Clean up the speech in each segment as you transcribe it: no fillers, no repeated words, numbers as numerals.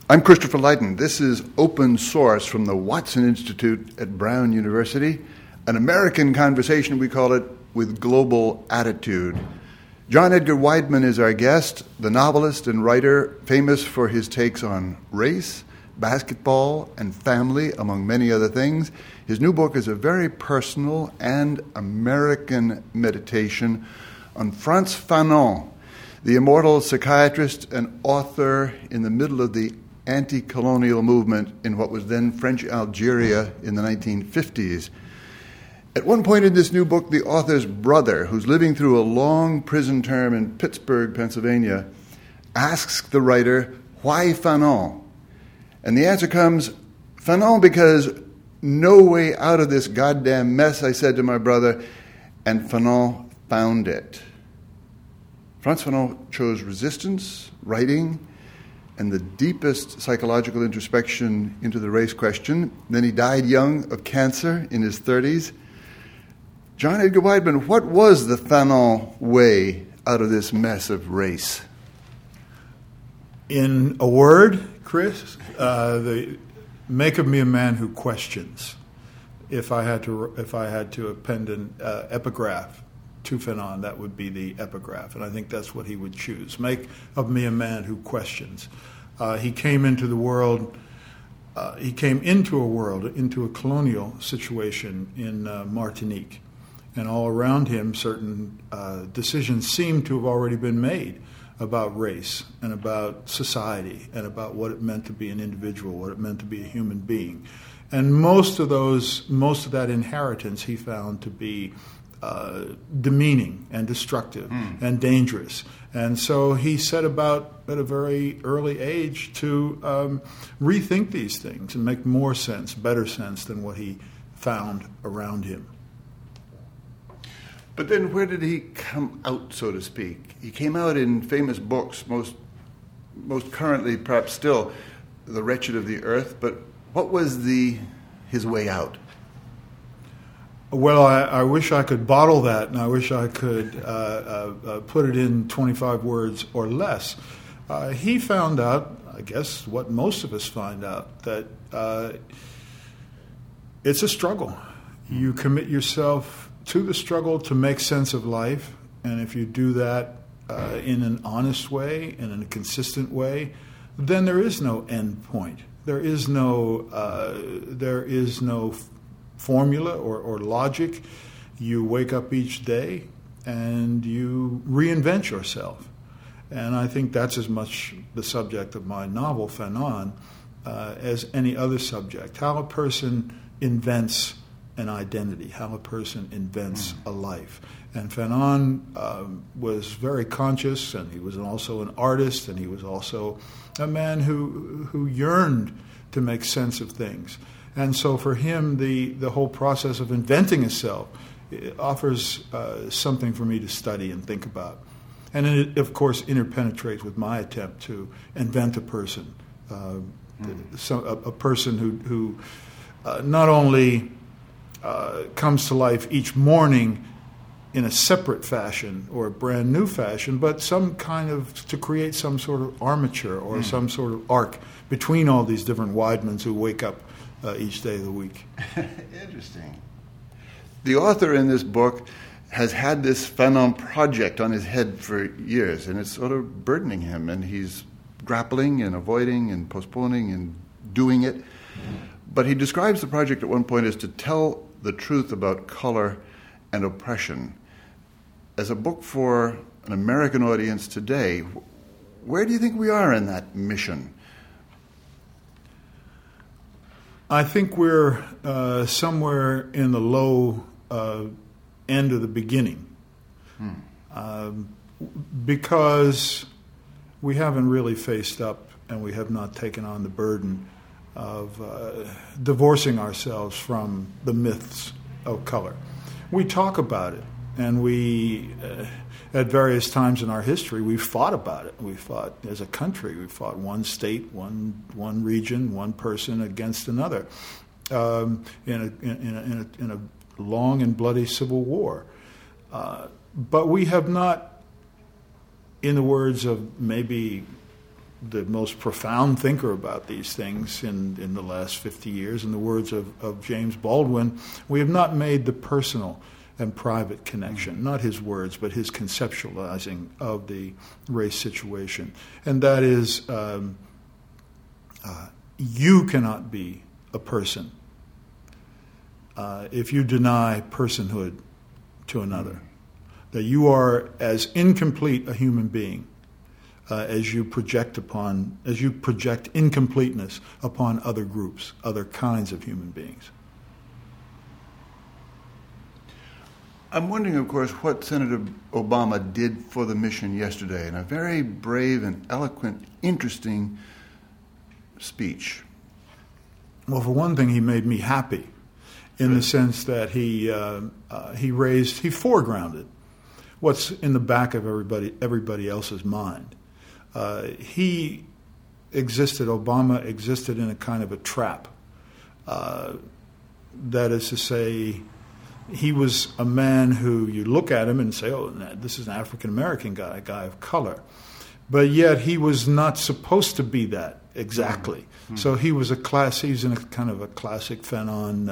I'm Christopher Lydon. This is Open Source from the Watson Institute at Brown University, an American conversation, we call it, with global attitude. John Edgar Wideman is our guest, the novelist and writer famous for his takes on race, basketball, and family, among many other things. His new book is a very personal and American meditation on Frantz Fanon, the immortal psychiatrist and author in the middle of the anti-colonial movement in what was then French Algeria in the 1950s. At one point in this new book, the author's brother, who's living through a long prison term in Pittsburgh, Pennsylvania, asks the writer, why Fanon? And the answer comes, Fanon because no way out of this goddamn mess, I said to my brother, and Fanon found it. Frantz Fanon chose resistance, writing, and the deepest psychological introspection into the race question. Then he died young of cancer in his 30s. John Edgar Wideman, what was the Fanon way out of this mess of race? In a word, Chris, make of me a man who questions. If I had to append an epigraph to Fanon, that would be the epigraph, and I think that's what he would choose. Make of me a man who questions. He came into a world, into a colonial situation in Martinique, and all around him, certain decisions seemed to have already been made about race and about society and about what it meant to be an individual, what it meant to be a human being, and most of that inheritance he found to be demeaning and destructive and dangerous. And so he set about at a very early age to rethink these things and make more sense, better sense than what he found around him. But then where did he come out, so to speak? He came out in famous books, most currently perhaps still, The Wretched of the Earth, but what was his way out? Well, I wish I could bottle that, and I wish I could put it in 25 words or less. He found out, I guess, what most of us find out, that it's a struggle. You commit yourself to the struggle to make sense of life, and if you do that in an honest way and in a consistent way, then there is no end point. There is no formula or logic. You wake up each day and you reinvent yourself. And I think that's as much the subject of my novel, Fanon, as any other subject. How a person invents an identity, how a person invents a life. And Fanon was very conscious, and he was also an artist, and he was also a man who yearned to make sense of things. And so for him, the whole process of inventing himself offers something for me to study and think about. And it, of course, interpenetrates with my attempt to invent a person, a person who not only comes to life each morning in a separate fashion or a brand new fashion, but to create some sort of armature or some sort of arc between all these different Widemans who wake up each day of the week. Interesting. The author in this book has had this Fanon project on his head for years, and it's sort of burdening him, and he's grappling and avoiding and postponing and doing it. But he describes the project at one point as to tell the truth about color and oppression. As a book for an American audience today, where do you think we are in that mission? I think we're somewhere in the low end of the beginning, because we haven't really faced up and we have not taken on the burden of divorcing ourselves from the myths of color. We talk about it, and we, at various times in our history, we've fought about it. We fought as a country. We fought one state, one region, one person against another in a long and bloody civil war. But we have not, in the words of maybe the most profound thinker about these things in the last 50 years. In the words of James Baldwin, we have not made the personal and private connection, not his words, but his conceptualizing of the race situation. And that is, you cannot be a person if you deny personhood to another. That you are as incomplete a human being as you project incompleteness upon other groups, other kinds of human beings. I'm wondering, of course, what Senator Obama did for the mission yesterday in a very brave and eloquent, interesting speech. Well, for one thing, he made me happy in the sense that he foregrounded what's in the back of everybody else's mind. Obama existed in a kind of a trap. That is to say, he was a man who you look at him and say, oh, this is an African-American guy, a guy of color. But yet he was not supposed to be that exactly. Mm-hmm. So he's in a kind of a classic Fanon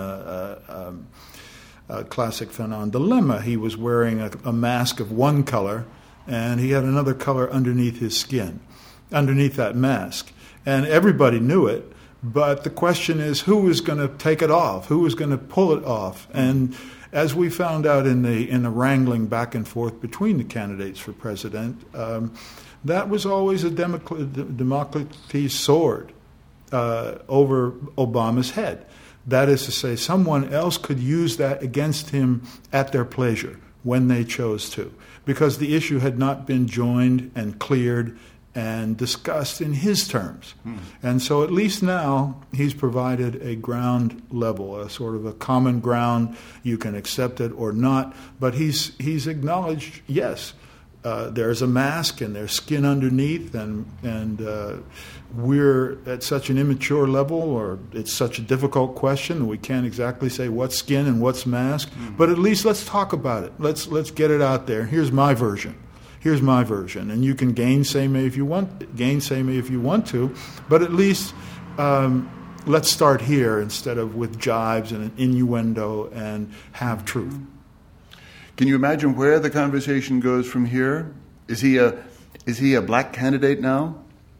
dilemma. He was wearing a mask of one color, and he had another color underneath his skin, underneath that mask. And everybody knew it, but the question is, who is going to take it off? Who is going to pull it off? And as we found out in the wrangling back and forth between the candidates for president, that was always a Damocles sword over Obama's head. That is to say, someone else could use that against him at their pleasure when they chose to, because the issue had not been joined and cleared and discussed in his terms. And so at least now he's provided a ground level, a sort of a common ground. You can accept it or not, but he's acknowledged, yes, there's a mask and there's skin underneath, and we're at such an immature level, or it's such a difficult question, we can't exactly say what's skin and what's mask. But at least let's talk about it. Let's get it out there. Here's my version, and you can gainsay me if you want to. But at least let's start here instead of with jibes and an innuendo and half truth. Can you imagine where the conversation goes from here? Is he a black candidate now?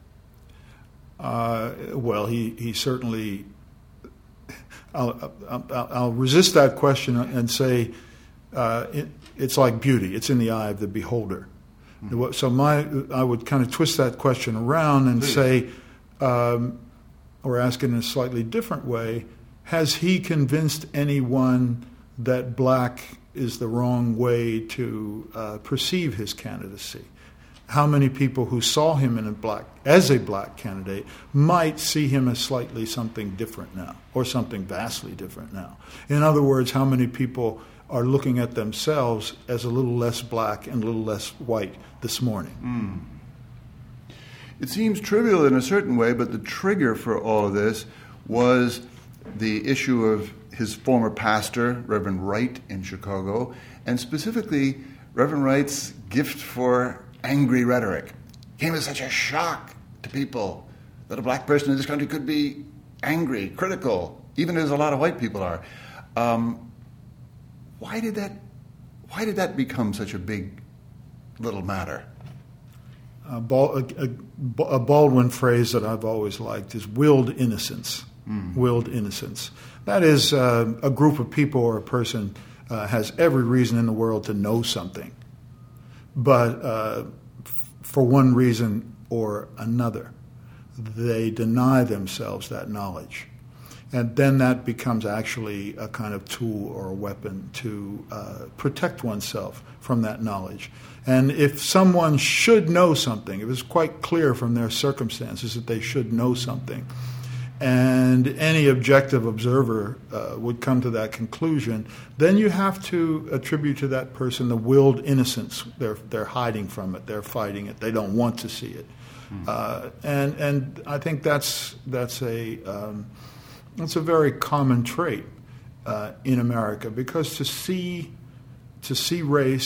Well, he certainly. I'll resist that question and say it's like beauty; it's in the eye of the beholder. So I would kind of twist that question around and say, or ask it in a slightly different way: has he convinced anyone that black is the wrong way to perceive his candidacy? How many people who saw him as a black candidate might see him as slightly something different now, or something vastly different now? In other words, how many people are looking at themselves as a little less black and a little less white this morning? It seems trivial in a certain way, but the trigger for all of this was the issue of his former pastor, Reverend Wright in Chicago, and specifically Reverend Wright's gift for angry rhetoric. Came as such a shock to people that a black person in this country could be angry, critical, even as a lot of white people are. Why did that become such a big little matter? A Baldwin phrase that I've always liked is willed innocence. Willed innocence. That is, a group of people or a person has every reason in the world to know something, but for one reason or another, they deny themselves that knowledge. And then that becomes actually a kind of tool or a weapon to protect oneself from that knowledge. And if someone should know something, if it's quite clear from their circumstances that they should know something, and any objective observer would come to that conclusion, then you have to attribute to that person the willed innocence. They're hiding from it. They're fighting it. They don't want to see it. And I think that's a very common trait in America, because to see race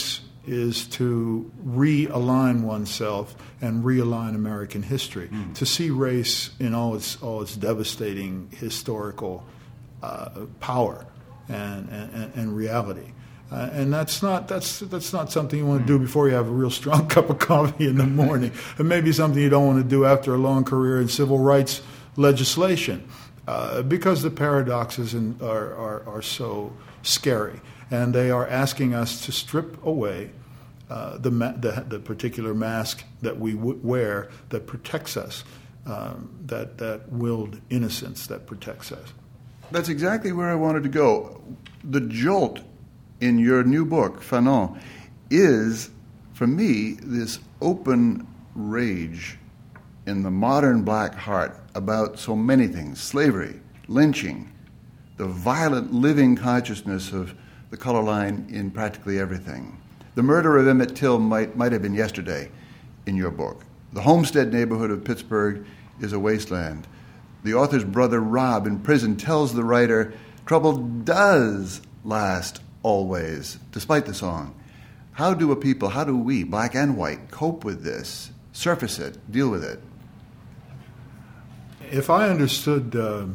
is to realign oneself and realign American history, to see race in all its devastating historical power and reality. And that's not something you want to do before you have a real strong cup of coffee in the morning. It may be something you don't want to do after a long career in civil rights legislation, because the paradoxes are so scary, and they are asking us to strip away the particular mask that we wear that protects us, that willed innocence that protects us. That's exactly where I wanted to go. The jolt in your new book, Fanon, is, for me, this open rage in the modern black heart about so many things: slavery, lynching, the violent living consciousness of the color line in practically everything. The murder of Emmett Till might have been yesterday in your book. The Homestead neighborhood of Pittsburgh is a wasteland. The author's brother, Rob, in prison, tells the writer, trouble does last always, despite the song. How do we, black and white, cope with this, surface it, deal with it? If I understood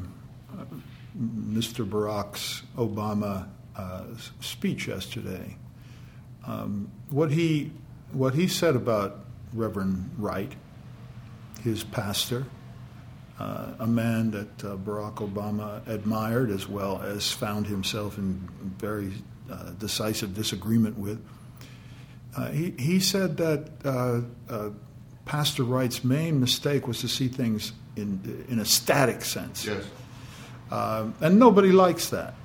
Mr. Barack Obama speech yesterday, what he said about Reverend Wright, his pastor, a man that Barack Obama admired as well as found himself in very decisive disagreement with, he said that Pastor Wright's main mistake was to see things in a static sense. Yes. And nobody likes that.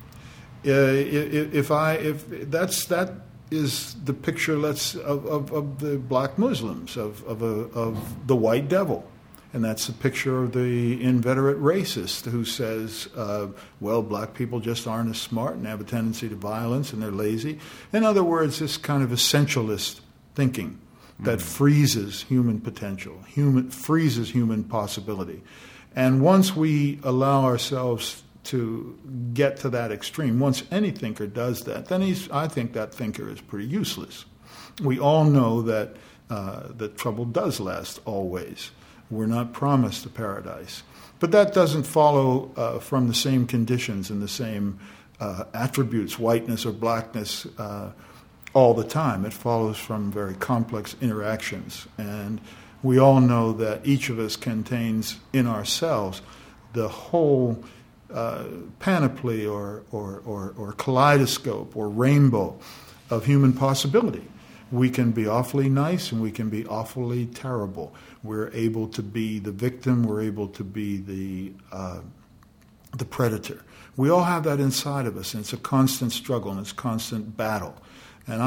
If that is the picture of the black Muslims, of the white devil. And that's a picture of the inveterate racist who says, well, black people just aren't as smart and have a tendency to violence and they're lazy. In other words, this kind of essentialist thinking that freezes human potential, freezes human possibility. And once we allow ourselves to get to that extreme, once any thinker does that, then I think that thinker is pretty useless. We all know that trouble does last always. We're not promised a paradise. But that doesn't follow from the same conditions and the same attributes, whiteness or blackness, all the time. It follows from very complex interactions. And we all know that each of us contains in ourselves the whole panoply or kaleidoscope or rainbow of human possibility. We can be awfully nice and we can be awfully terrible. We're able to be the victim. We're able to be the predator. We all have that inside of us, and it's a constant struggle and it's a constant battle, and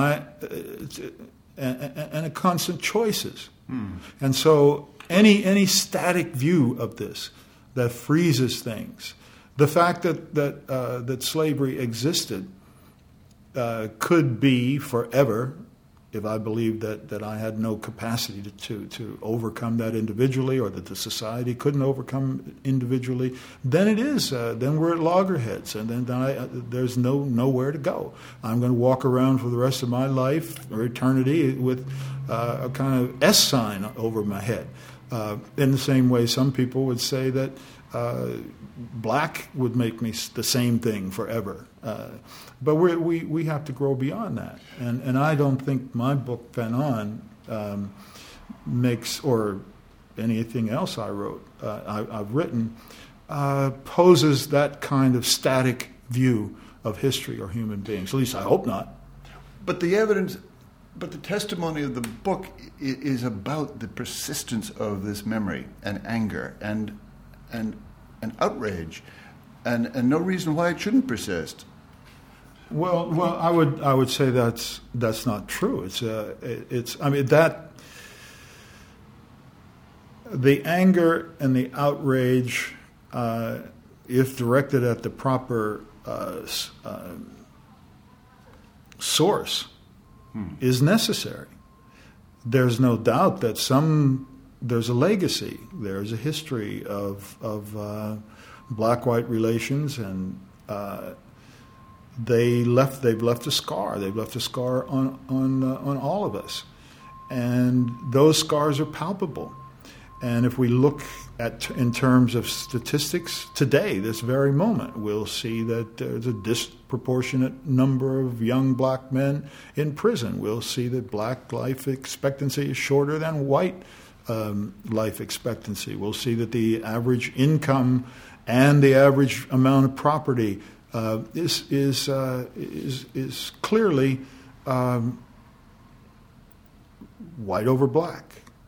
a constant choices. And so any static view of this that freezes things, the fact that slavery existed could be forever. If I believed that I had no capacity to overcome that individually, or that the society couldn't overcome individually, then it is. Then we're at loggerheads, and then there's nowhere to go. I'm going to walk around for the rest of my life or eternity with a kind of S sign over my head. In the same way, some people would say that black would make me the same thing forever. But we have to grow beyond that. And I don't think my book, Fanon, makes, or anything else I've written, poses that kind of static view of history or human beings. At least I hope not. But the testimony of the book is about the persistence of this memory and anger and outrage, and no reason why it shouldn't persist. Well, I would say that's not true. That the anger and the outrage, if directed at the proper source, is necessary. There's no doubt that there's a legacy. There's a history of black-white relations and they've left a scar. They've left a scar on all of us, and those scars are palpable. And if we look in terms of statistics today, this very moment, we'll see that there's a disproportionate number of young black men in prison. We'll see that black life expectancy is shorter than white life expectancy. We'll see that the average income and the average amount of property is clearly white over black.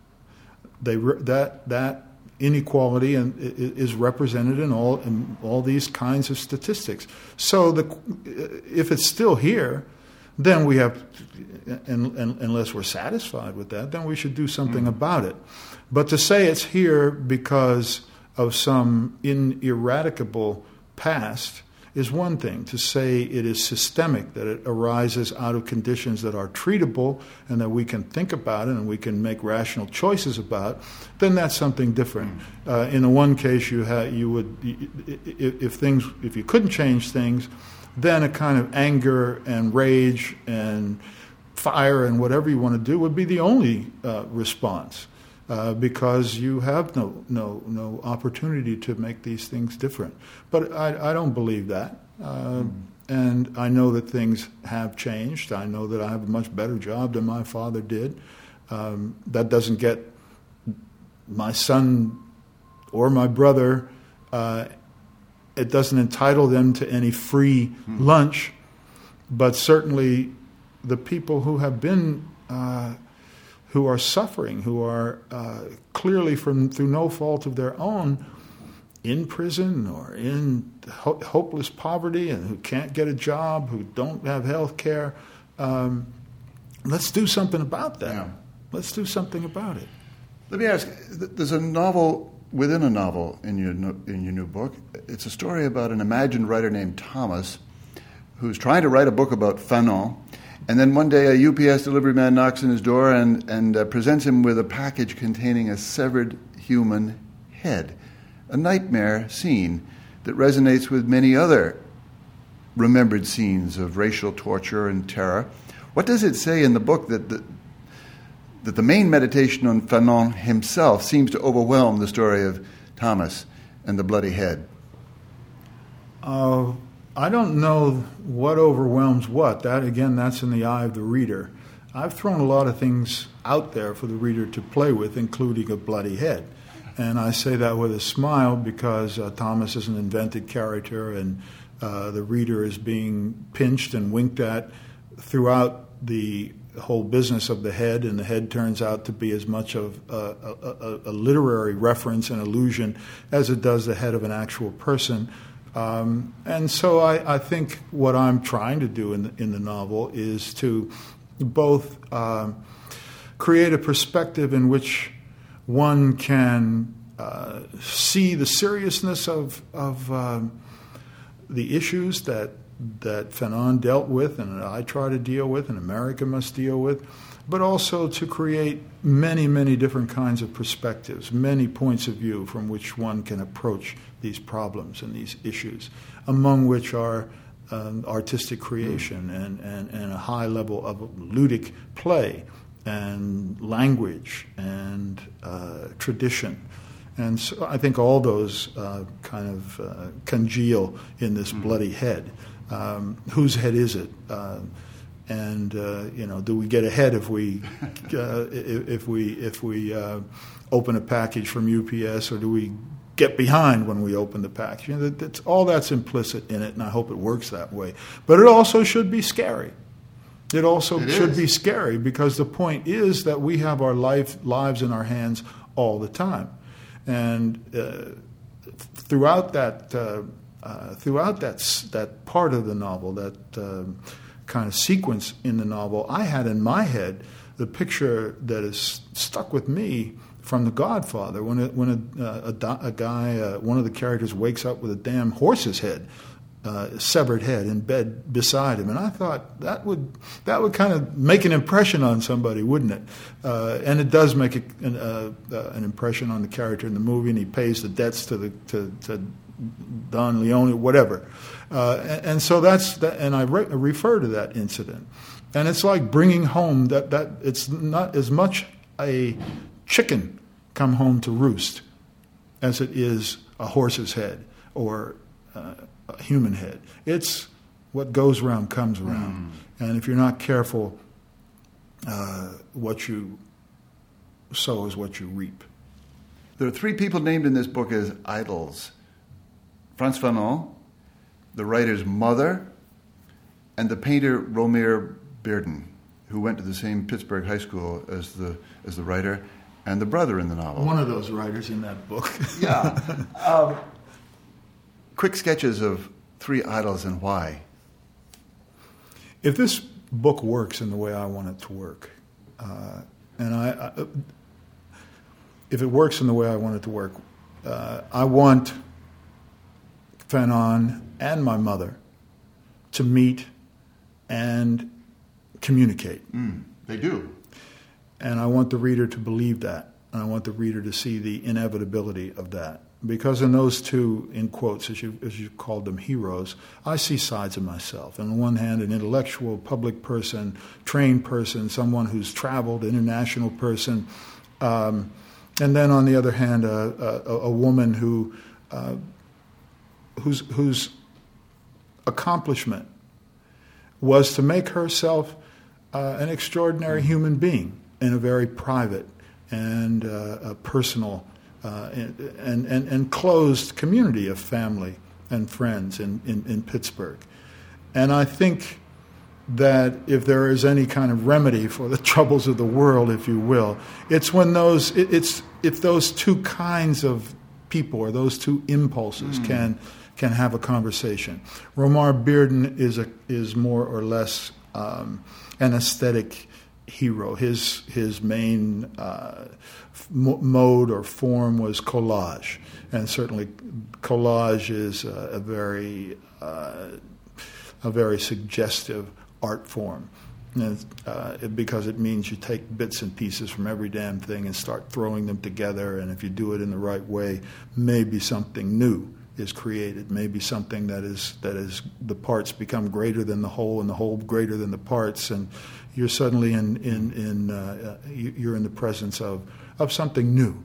That inequality is represented in all these kinds of statistics. So if it's still here, then we have, unless we're satisfied with that, then we should do something about it. But to say it's here because of some ineradicable past is one thing. To say it is systemic, that it arises out of conditions that are treatable and that we can think about it and we can make rational choices about, then that's something different. In the one case, if you couldn't change things, then a kind of anger and rage and fire and whatever you want to do would be the only response. Because you have no opportunity to make these things different. But I don't believe that. And I know that things have changed. I know that I have a much better job than my father did. That doesn't get my son or my brother, it doesn't entitle them to any free lunch, but certainly the people who have been who are suffering, who are clearly through no fault of their own, in prison or in hopeless poverty, and who can't get a job, who don't have health care. Let's do something about that. Yeah. Let's do something about it. Let me ask, there's a novel within a novel in your new book. It's a story about an imagined writer named Thomas who's trying to write a book about Fanon. And then one day a UPS delivery man knocks on his door and presents him with a package containing a severed human head, a nightmare scene that resonates with many other remembered scenes of racial torture and terror. What does it say in the book that the main meditation on Fanon himself seems to overwhelm the story of Thomas and the bloody head? I don't know what overwhelms what. That's in the eye of the reader. I've thrown a lot of things out there for the reader to play with, including a bloody head. And I say that with a smile because Thomas is an invented character, and the reader is being pinched and winked at throughout the whole business of the head, and the head turns out to be as much of a literary reference and allusion as it does the head of an actual person. And so I think what I'm trying to do in the novel is to both create a perspective in which one can see the seriousness of the issues that Fanon dealt with and that I try to deal with and America must deal with, but also to create many, many different kinds of perspectives, many points of view from which one can approach these problems and these issues, among which are artistic creation and a high level of ludic play and language and tradition. And so I think all those congeal in this bloody head. Whose head is it? And do we get ahead if we open a package from UPS, or do we get behind when we open the package? That's all that's implicit in it, and I hope it works that way. But it also should be scary. It should be scary because the point is that we have our lives in our hands all the time, and throughout that part of the novel, that kind of sequence in the novel, I had in my head the picture that is stuck with me from The Godfather, when a guy, one of the characters, wakes up with a damn horse's head, severed head, in bed beside him, and I thought that would kind of make an impression on somebody, wouldn't it? And it does make an impression on the character in the movie, and he pays the debts to Don Leone, whatever. And so that's that, and I refer to that incident. And it's like bringing home that it's not as much a chicken come home to roost as it is a horse's head or a human head. It's what goes around comes around. And if you're not careful, what you sow is what you reap. There are three people named in this book as idols. Frantz Fanon, the writer's mother, and the painter Romare Bearden, who went to the same Pittsburgh high school as the writer, and the brother in the novel. One of those writers in that book. Yeah. Quick sketches of three idols and why. If this book works in the way I want it to work, if it works in the way I want it to work, I want Fanon and my mother to meet and communicate. They do. And I want the reader to believe that. And I want the reader to see the inevitability of that. Because in those two, in quotes, as you called them, heroes, I see sides of myself. On the one hand, an intellectual, public person, trained person, someone who's traveled, international person. And then on the other hand, a woman whose accomplishment was to make herself an extraordinary human being in a very private and a personal and closed community of family and friends in Pittsburgh. And I think that if there is any kind of remedy for the troubles of the world, if you will, it's when if those two kinds of people or those two impulses can have a conversation. Romare Bearden is more or less an aesthetic hero. His main mode or form was collage, and certainly collage is a very suggestive art form, because it means you take bits and pieces from every damn thing and start throwing them together, and if you do it in the right way, maybe something new is created. Maybe something that is the parts become greater than the whole, and the whole greater than the parts, and you're suddenly you're in the presence of something new.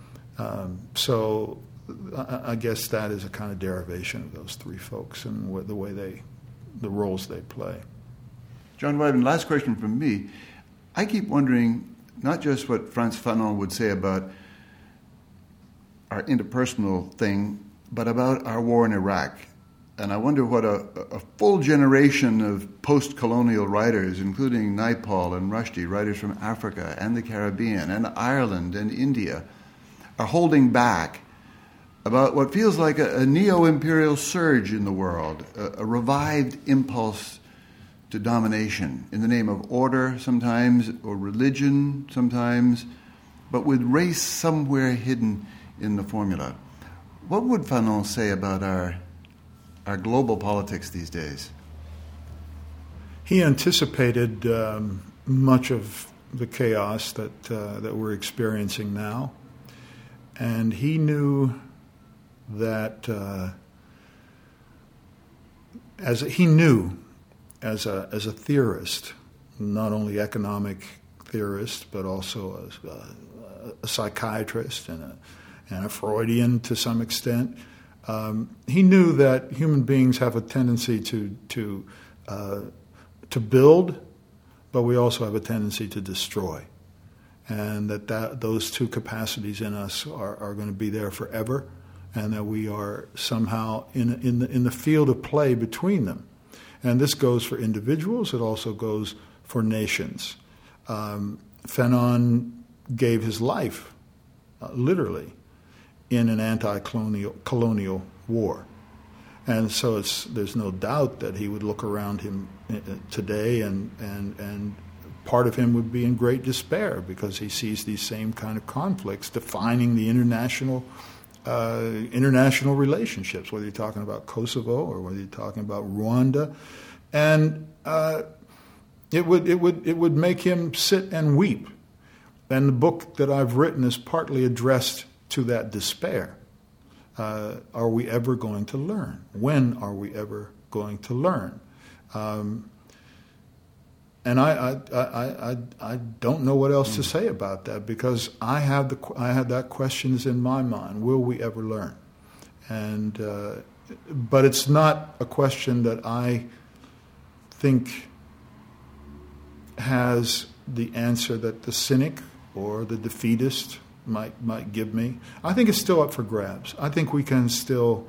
So I guess that is a kind of derivation of those three folks and the roles they play. John Weidman, last question from me. I keep wondering not just what Frantz Fanon would say about our interpersonal thing, but about our war in Iraq. And I wonder what a full generation of post-colonial writers, including Naipaul and Rushdie, writers from Africa and the Caribbean and Ireland and India, are holding back about what feels like a neo-imperial surge in the world, a revived impulse to domination in the name of order sometimes, or religion sometimes, but with race somewhere hidden in the formula. What would Fanon say about our global politics these days? He anticipated much of the chaos that we're experiencing now, and he knew that as a theorist, not only economic theorist, but also as a psychiatrist and a Freudian to some extent. He knew that human beings have a tendency to build, but we also have a tendency to destroy, and that those two capacities in us are going to be there forever, and that we are somehow in the field of play between them. And this goes for individuals. It also goes for nations. Fanon gave his life, literally, in an anti-colonial war. And so there's no doubt that he would look around him today and part of him would be in great despair because he sees these same kind of conflicts defining the international relationships, whether you're talking about Kosovo or whether you're talking about Rwanda. And it would make him sit and weep. And the book that I've written is partly addressed to that despair. are we ever going to learn? When are we ever going to learn? And I don't know what else to say about that, because I had that questions in my mind. Will we ever learn? And but it's not a question that I think has the answer that the cynic or the defeatist might give me. I think it's still up for grabs. I think we can still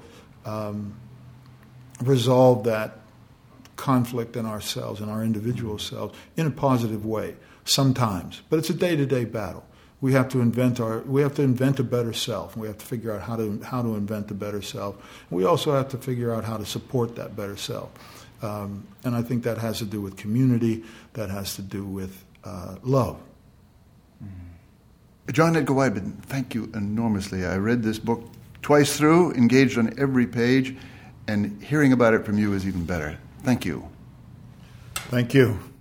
resolve that conflict in ourselves, in our individual selves, in a positive way sometimes. But it's a day-to-day battle. We have to invent a better self. We have to figure out how to invent a better self. We also have to figure out how to support that better self. And I think that has to do with community. That has to do with love. John Edgar Wideman, thank you enormously. I read this book twice through, engaged on every page, and hearing about it from you is even better. Thank you. Thank you.